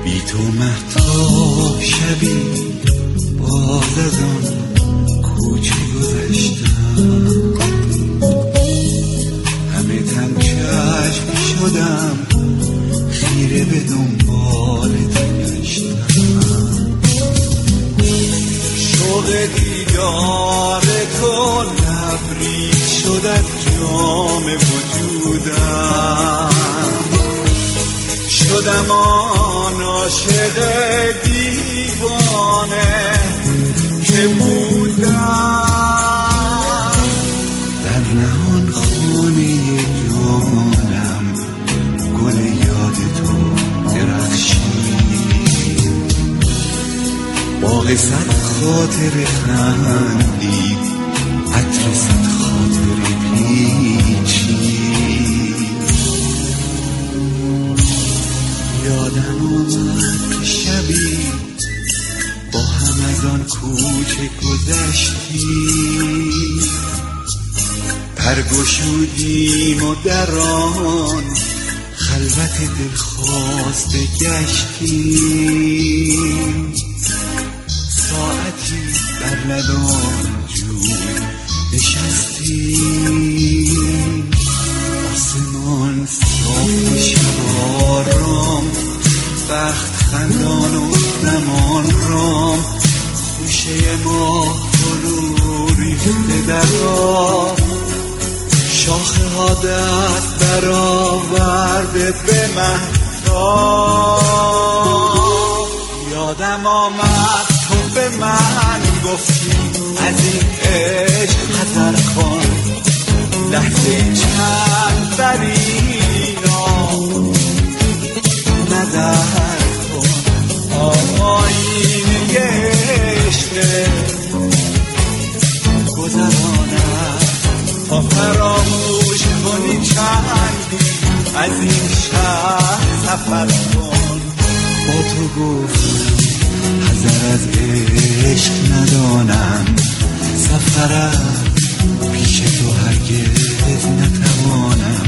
بی تو مهتاب شبی باز از آن کوچه گذشتم، همه تن چشم شدم خیره به دنبالت گشتم، شوق دیدار تو لبریز شد از جام وجودم، شدم آن عاشق دیوانه که بودم، در نهان خانه جانم گل یاد تو درخشید، باغ صد خاطر خندید، عطر صد خاطر پیچید، یادم آمد شبی با هم از آن کوچه گذشتیم، پر گشودیم و در آن خلوت دلخواسته گشتیم، ساعتی بر لبان جوی نشستیم، آسمان صاف شب آرام، بخت خندان و زمان رام، خوشه ما فرو ریخته در راه، شاخه ها دست برآورده به مهتاب، یادم آمد تو به من گفتی از این عشق حذر کن، لحظه چند بر اینا نظر کن، آینه عشق گذرانم تا فراموش کنی چندی از این شهر سفر کن، با تو گفتم حذر از عشق ندانم، سفرم پیش تو هرگز نتوانم.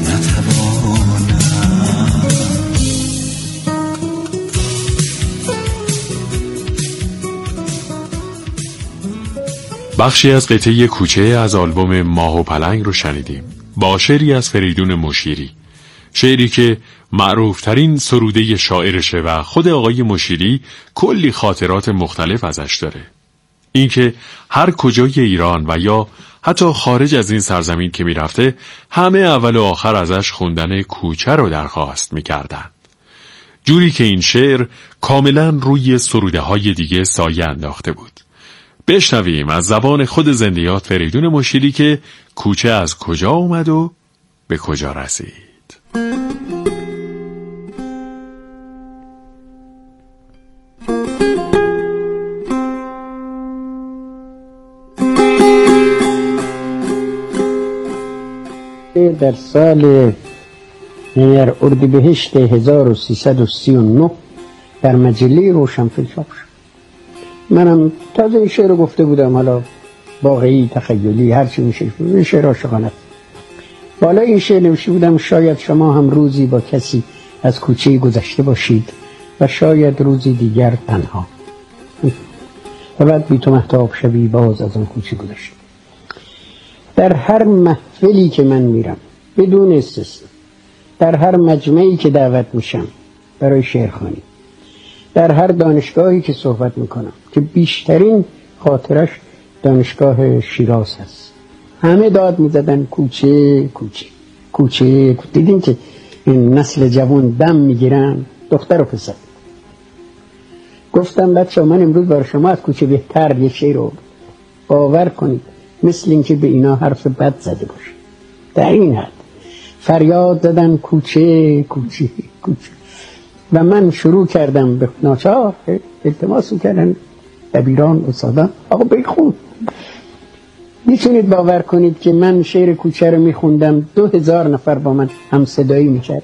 بخشی از قطعه کوچه از آلبوم ماه و پلنگ رو شنیدیم با شعری از فریدون مشیری، شعری که معروفترین سروده شاعرشه و خود آقای مشیری کلی خاطرات مختلف ازش داره. اینکه هر کجای ایران و یا حتی خارج از این سرزمین که میرفته همه اول و آخر ازش خوندن کوچه رو درخواست میکردن، جوری که این شعر کاملا روی سروده های دیگه سایه انداخته بود. بشنویم از زبان خود زندیات فریدون مشیری که کوچه از کجا اومد و به کجا رسید. در سال اردیبهشت 1339 در مجله روشنفکر چاپ شد. منم تازه این شعر رو گفته بودم، حالا واقعی تخیلی هرچی میشه، این شعر عاشقانه. بالا این شعر نوشته بودم شاید شما هم روزی با کسی از کوچه گذشته باشید و شاید روزی دیگر تنها، و بعد بی تو مهتاب شبی باز از آن کوچه گذشته. در هر محفلی که من میرم بدون استثنا، در هر مجمعی که دعوت میشم برای شعرخوانی، در هر دانشگاهی که صحبت میکنم که بیشترین خاطرش دانشگاه شیراز هست، همه داد میزدن کوچه کوچه کوچه. دیدین که این نسل جوان دم میگیرن، دختر و پسر. گفتم بچه من امروز برای شما از کوچه بهتر یه شعر رو باور کنید، مثل این که به اینا حرف بد زده باشه. در این حد فریاد زدن کوچه کوچه کوچه و من شروع کردم به ناچار التماس کردن دبیران استادان آقا بخون. میتونید باور کنید که من شعر کوچه رو میخوندم 2000 نفر با من هم صدایی میکرد.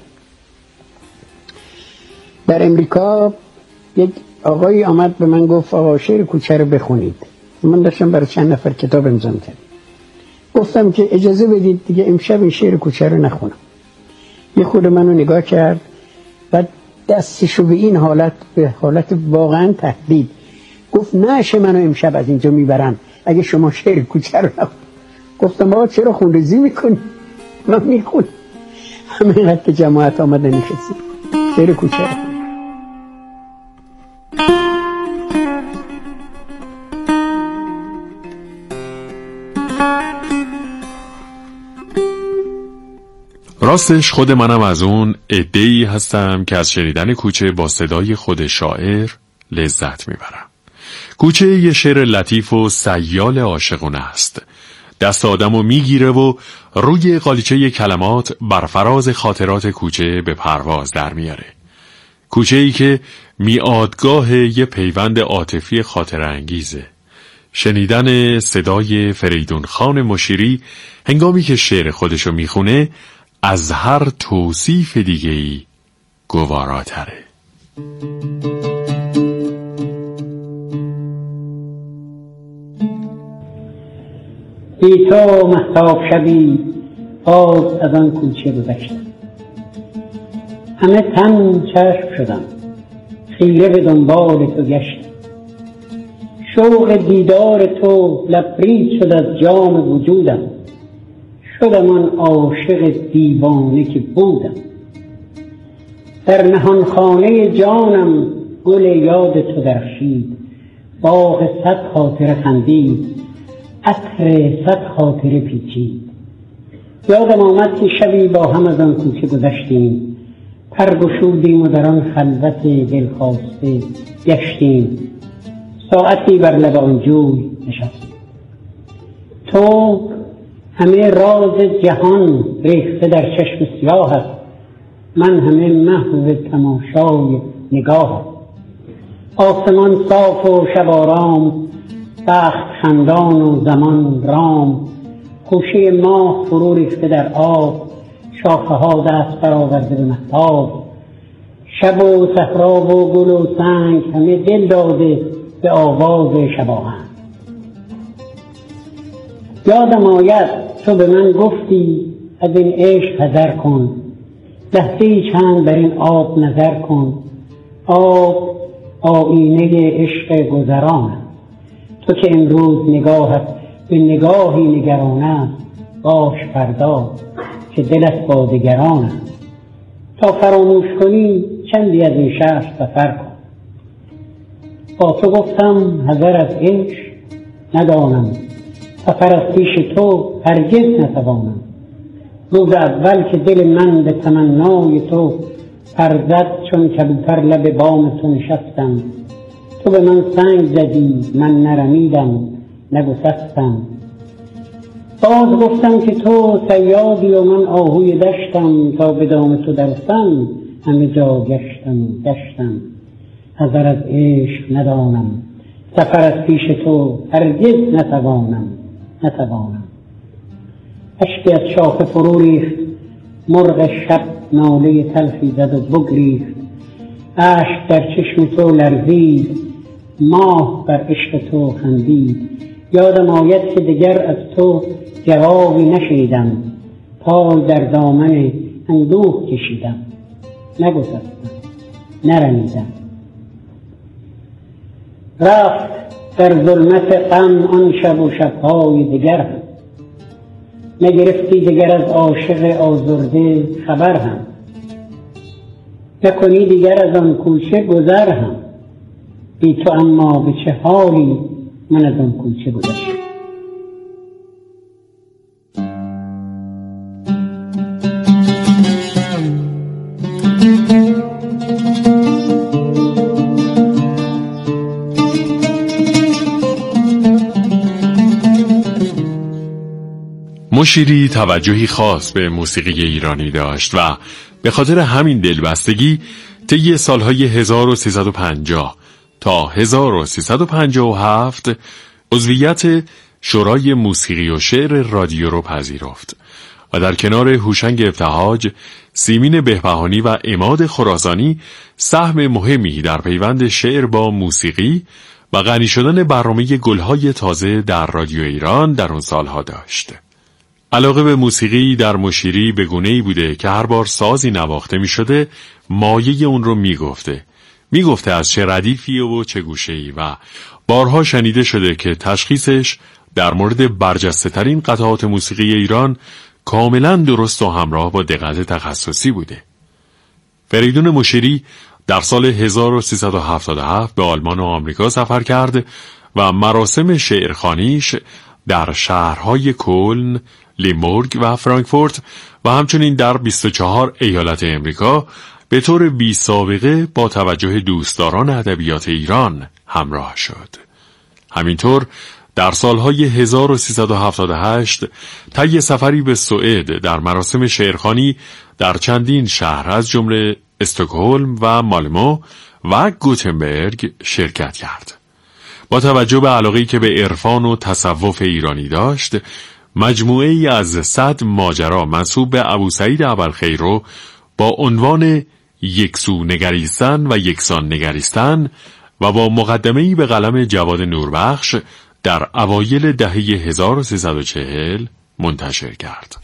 در امریکا یک آقایی آمد به من گفت آقا شعر کوچه رو بخونید. من داشتم برای چند نفر کتاب امضا می‌کردم. گفتم که اجازه بدید دیگه امشب این شعر کوچه رو نخونم. یه خورده منو نگاه کرد، بعد دستشو به این حالت، به حالت واقعا تهدید، گفت نشه منو امشب از اینجا میبرن اگه شما شعر کوچه رو نخون. گفتم آقا چرا خونریزی میکنی؟ من میخونم. همینقدر که جماعت آمده نشستیم شعر کوچه رو خوندم. راستش خود منم از اون عده‌ای هستم که از شنیدن کوچه با صدای خود شاعر لذت میبرم. کوچه یه شعر لطیف و سیال عاشقانه است. دست آدمو میگیره و روی قالیچه کلمات بر فراز خاطرات کوچه به پرواز در میاره. کوچه‌ای که میادگاه یه پیوند عاطفی خاطرانگیزه. شنیدن صدای فریدون خان مشیری هنگامی که شعر خودشو میخونه از هر توصیف دیگه‌ای گواراتره. بی تو مهتاب شبی باز از آن کوچه گذشتم، همه تن چشم شدم خیره به دنبال تو گشتم. شوق دیدار تو لبریز شد از جام وجودم، شدم آن عاشق دیوانه که بودم. در نهانخانه جانم گل یاد تو درخشید، باغ صد خاطره خندید، عطر صد خاطره پیچید. یادم آمد که شبی با هم از آن کوچه گذشتیم، پر گشودیم و در آن خلوت دلخواسته گشتیم. ساعتی بر لب آن جوی نشستیم، تو همه راز جهان ریخته در چشم سیاهت، من همه محو تماشای نگاهت. آسمان صاف و شب آرام، بخت خندان و زمان رام. خوشه ماه فرو ریخته در آب، شاخه ها دست برآورده به مهتاب. شب و صحرا و گل و سنگ همه دل داده به آواز شباهنگ. یادم آید تو به من گفتی از این عشق حذر کن، لحظه‌ای چند بر این آب نظر کن. آب آینه عشق گذران، تو که امروز نگاهت به نگاهی نگران است، باش فردا که دلت با دگران است. تا فراموش کنی چندی از این شهر سفر کن. با تو گفتم حذر از عشق ندانم، سفر از پیش تو هرگز نتوانم. روز اول که دل من به تمنای تو پرزد، چون کبوتر لب بام تو نشستم. تو به من سنگ زدی من نرمیدم نگسستم. باز گفتم که تو صیادی و من آهوی دشتم، تا به دام تو درستم همه جا گشتم. حذر از عشق ندانم، سفر از پیش تو هرگز نتوانم. اشکی از شاخه فرو ریخت، مرغ شب ناله تلخی زد و بگریخت. اشک در چشم تو لرزید، ماه بر عشق تو خندید. یادم آید که دگر از تو جوابی نشیدم، پای در دامن اندوه کشیدم. نگسستم نرمیدم. رفت در ظلمت غم آن شب و شبهای دگر هم، نگرفتی دگر از عاشق آزرده خبر هم. نکنی دیگر از آن کوچه گذر هم، بی تو اما به چه حالی من از آن کوچه گذشتم. مشیری توجهی خاص به موسیقی ایرانی داشت و به خاطر همین دلبستگی طی سالهای 1350 تا 1357 عضویت شورای موسیقی و شعر رادیو رو پذیرفت و در کنار هوشنگ ابتهاج، سیمین بهبهانی و عماد خراسانی سهم مهمی در پیوند شعر با موسیقی و غنی شدن برنامه گلهای تازه در رادیو ایران در اون سالها داشت. علاقه به موسیقی در مشیری به گونه‌ای بوده که هر بار سازی نواخته می شده مایه اون رو می گفته از چه ردیفیه و چه گوشه‌ای و بارها شنیده شده که تشخیصش در مورد برجسته ترین قطعات موسیقی ایران کاملا درست و همراه با دقت تخصصی بوده. فریدون مشیری در سال 1377 به آلمان و آمریکا سفر کرد و مراسم شعرخوانیش در شهرهای کلن، لیمبورگ و فرانکفورت و همچنین در 24 ایالت امریکا به طور بی سابقه با توجه دوستداران ادبیات ایران همراه شد. همینطور در سالهای 1378 طی سفری به سوئد در مراسم شعرخوانی در چندین شهر از جمله استکهلم و مالمو و گوتنبرگ شرکت کرد. با توجه به علاقه‌ای که به عرفان و تصوف ایرانی داشت، مجموعه‌ای از 100 ماجرا منسوب به ابوسعید ابوالخیر رو با عنوان یکسو نگریستن و یکسان نگریستن و با مقدمه‌ای به قلم جواد نوربخش در اوایل دهه 1340 منتشر کرد.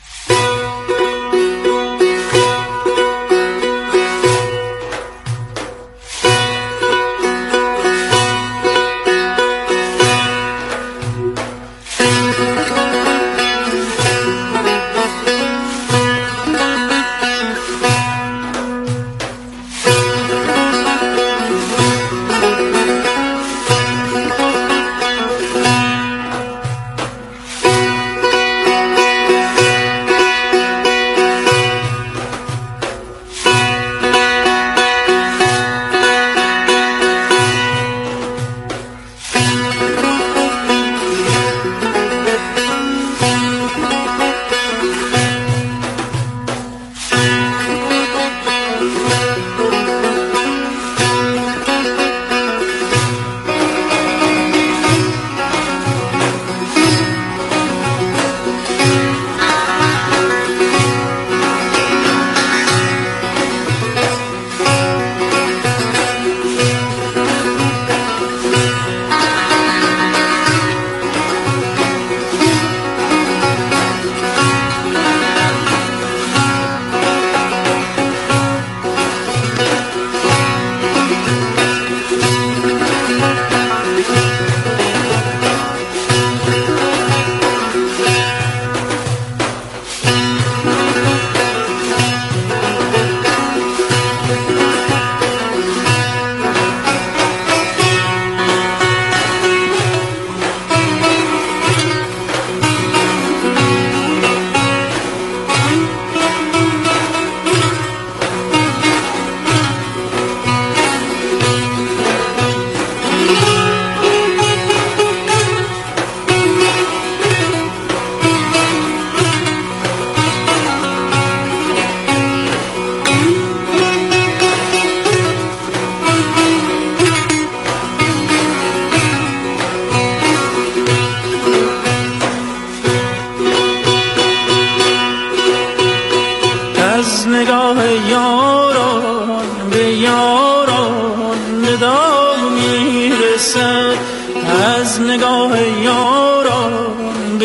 از نگاه یاران به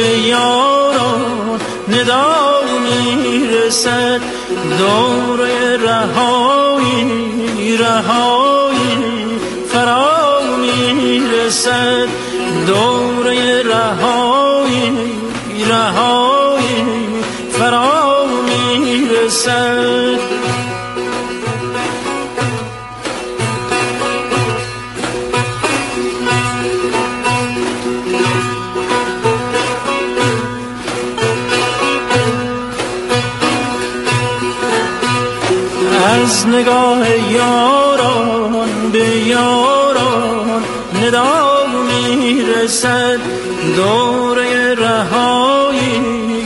یاران ندا میرسد، دوره رهایی رهایی فرا میرسد، دوره رهایی رهایی فرا میرسد. از نگاه یاران به یاران ندا میرسد، دوره رهایی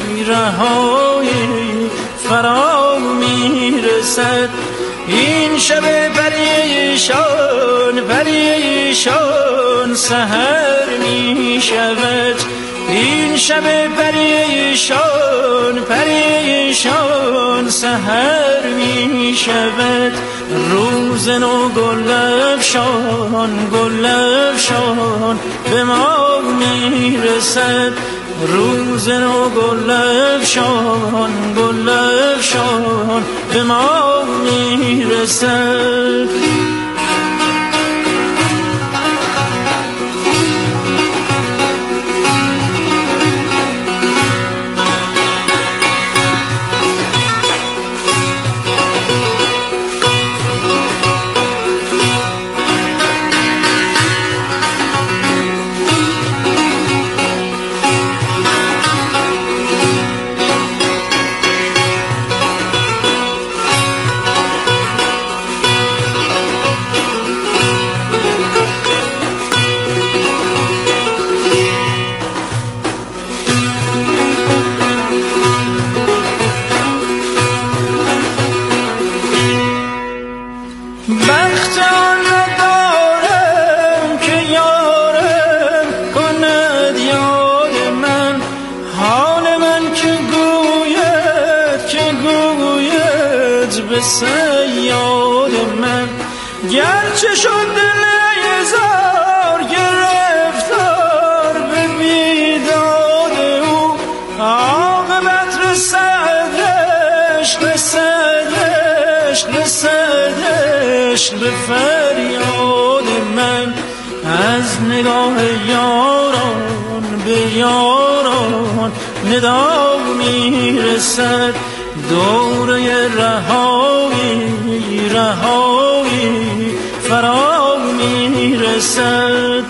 رهایی فرا میرسد. این شب پریشان پریشان سحر میشود، این شب پریشان پریشان سحر می شود. روز نو گل افشان گل افشان به ما می رسد، روز نو گل افشان به ما میرسد. صیاد من گرچه شد دل هزار گرفتار به بیداد او، عاقبت رسدش به فریاد من. از نگاه یاران به یاران ندا میرسد، دوره رهایی فرا میرسد.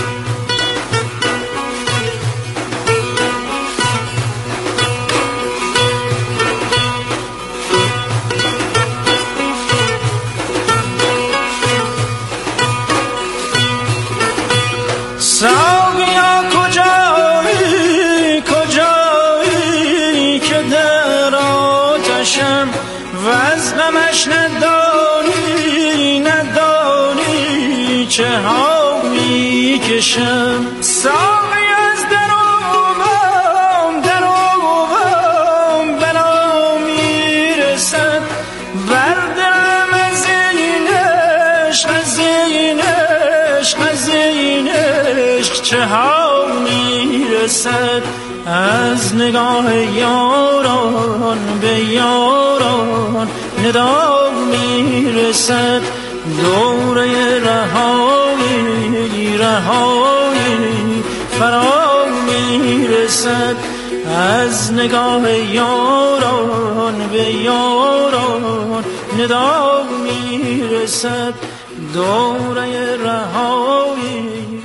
ساقیا کجایی که در آتشم و از غمش ندانی چه ها میکشم. ساقی از در آبم بلا میرسد، بر دلم از این عشق چه ها میرسد. از نگاه یاران به یاران ندا میرسد، دوره رهایی فرا میرسد. از نگاه یاران به یاران ندا میرسد، دوره رهایی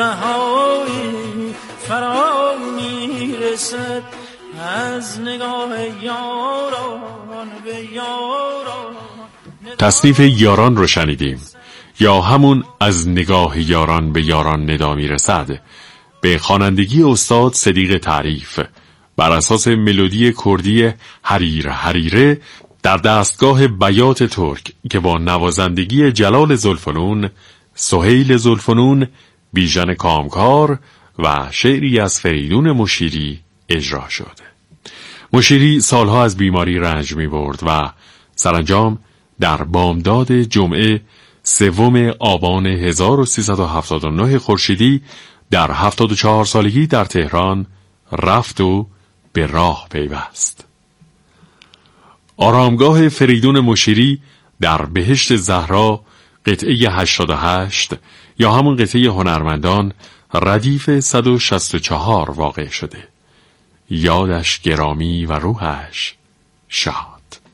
فرا میرسد. از نگاه یاران به یاران. تصنیف یاران رو شنیدیم، یا همون از نگاه یاران به یاران ندا میرسد، به خوانندگی استاد صدیق تعریف بر اساس ملودی کردی حریره در دستگاه بیات ترک که با نوازندگی جلال زلفنون، سهیل زلفنون، بیژن کامکار و شعری از فریدون مشیری اجرا شد. مشیری سالها از بیماری رنج می برد و سرانجام در بامداد جمعه 3 آبان 1379 خورشیدی در 74 سالگی در تهران رفت و به راه پیوست. آرامگاه فریدون مشیری در بهشت زهرا قطعه 88 یا همون قطعه هنرمندان ردیف 164 واقع شده. یادش گرامی و روحش شاد.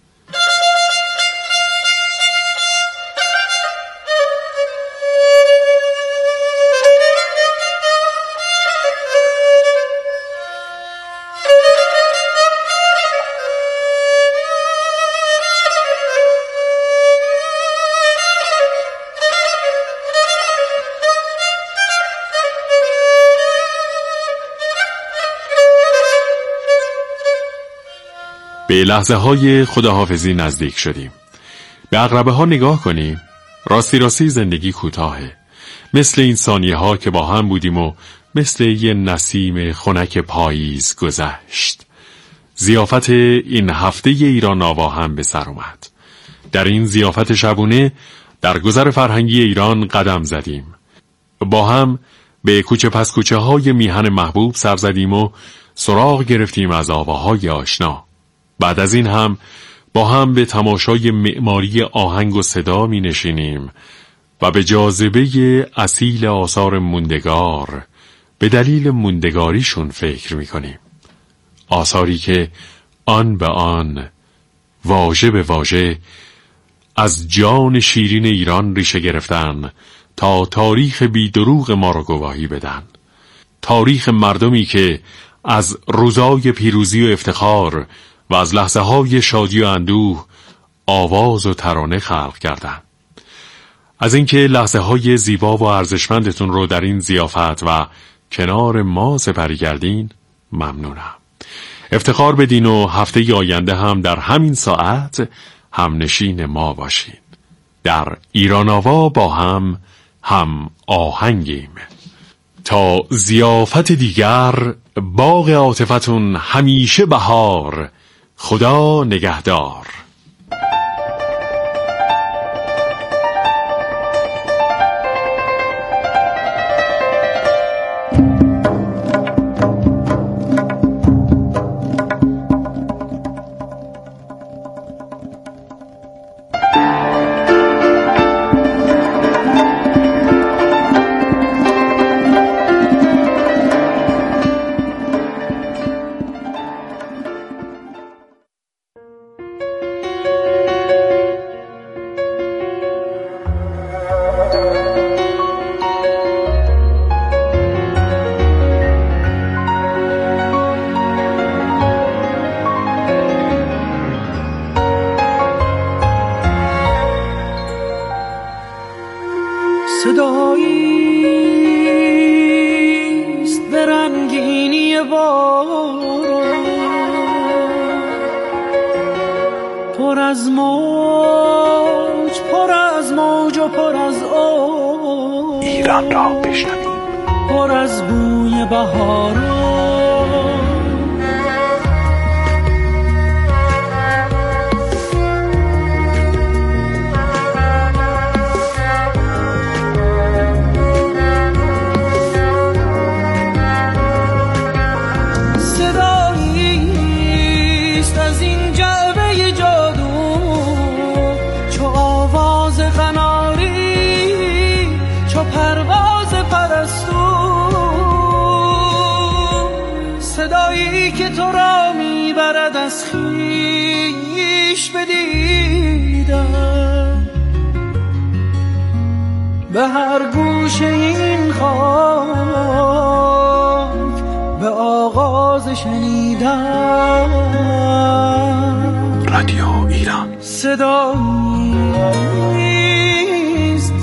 به لحظه های خداحافظی نزدیک شدیم. به عقربه ها نگاه کنیم. راستی زندگی کوتاهه. مثل این ثانیه ها که با هم بودیم و مثل یه نسیم خنک پاییز گذشت. ضیافت این هفته ایران آوا هم به سر اومد. در این ضیافت شبونه در گذر فرهنگی ایران قدم زدیم. با هم به کوچه پس کوچه های میهن محبوب سر زدیم و سراغ گرفتیم از آواهای آشنا. بعد از این هم با هم به تماشای معماری آهنگ و صدا می نشینیم و به جاذبه اصیل آثار موندگار به دلیل موندگاریشون فکر می کنیم. آثاری که آن به آن، واژه به واژه از جان شیرین ایران ریشه گرفتن تا تاریخ بیدروغ ما را گواهی بدن. تاریخ مردمی که از روزای پیروزی و افتخار و از لحظه های شادی و اندوه آواز و ترانه خلق کردند. از اینکه لحظه های زیبا و ارزشمندتون رو در این ضیافت و کنار ما سپری کردین ممنونم. افتخار بدین و هفته آینده هم در همین ساعت همنشین ما باشین. در ایران آوا با هم آهنگیم. تا ضیافت دیگر، باغ عاطفتون همیشه بهار. خدا نگهدار. صداییست به رنگینی باران، پر از موج و پر از آب. ایران را بشنویم. پر از بوی بهاران، صدایی که تو را میبرد از خویش بدیدم، به هر گوشه این خاک به آغاز شنیدم. رادیو ایران. صداییست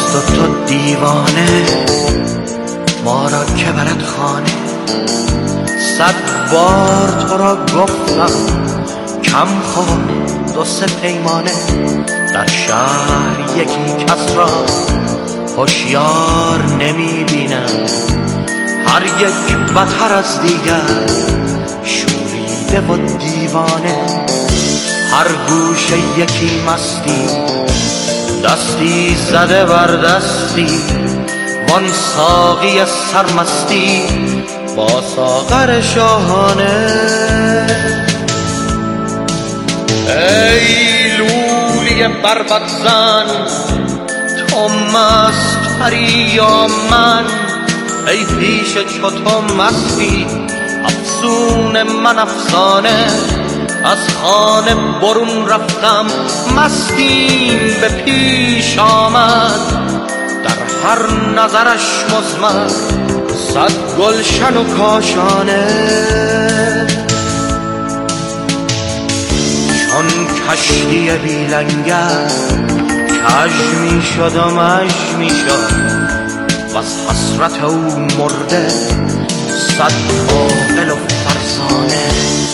مست و تو دیوانه، ما را که برد خانه. 100 بار تو را گفتم کم خور 2-3 پیمانه. در شهر یکی کس را هوشیار نمی بینم، هر یک بتر از دیگر شوریده و دیوانه. هر گوشه یکی مستی، دستی زده بر دستی، وان ساقی سرمستی با ساغر شاهانه. ای لولی بربط زن، تو مست پری یا من؟ ای پیش چو تو مستی، افسون من افسانه. از خانه برون رفتم، مستیم به پیش آمد. در هر نظرش مزمر 100 گلشن و کاشانه. چون کشتی بی لنگر کج می شد و مژ می شد، و از حسرت او مرده 100 عاقل و فرزانه.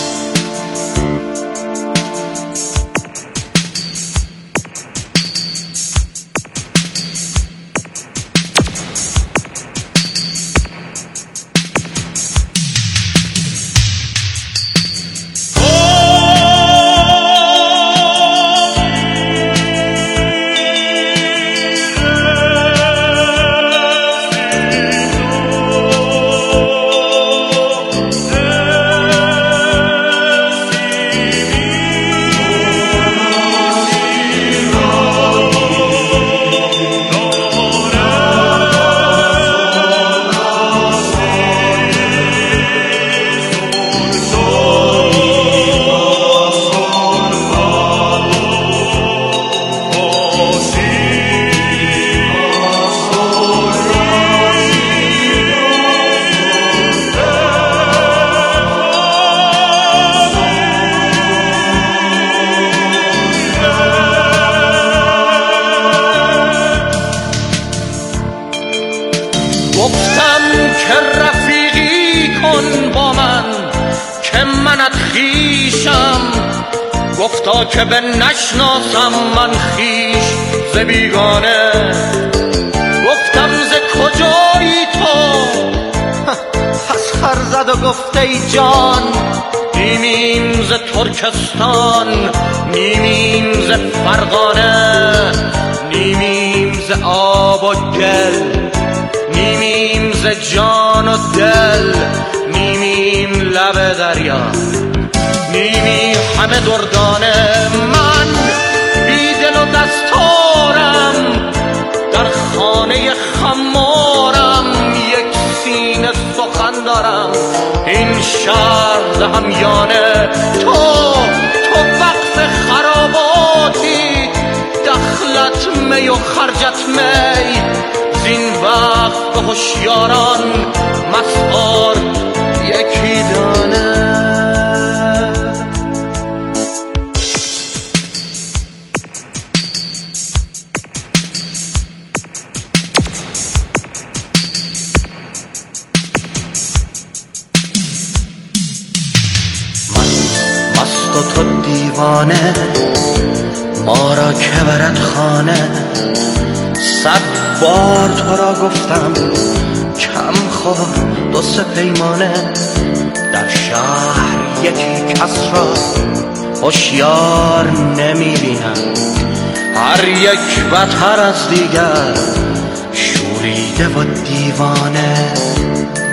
گفتم که رفیقی کن با من که منت خویشم، گفتا که به نشناسم من خویش ز بیگانه. گفتم ز کجایی تو؟ پس خر زد و گفت ای جان، نیمیم ز ترکستان، نیمیم ز فرغانه، نیمیم ز آب و گل، نیمیم ز جان و دل، نیمیم لب دریا، نیمی همه دردانه. من بی دل و دستارم در خانه خمارم، یک سینه سخن دارم این شهر همیانه. تو وقت خراباتی، دخلت می و خرجت می، زین وقت به هوشیاران مسخار یکی دانه. من مست و تو دیوانه، ما را که برد خانه. 100 بار تو را گفتم کم خور 2-3 پیمانه. در شهر یکی کس را هوشیار نمی بینم، هر یک بتر از دیگر شوریده و دیوانه.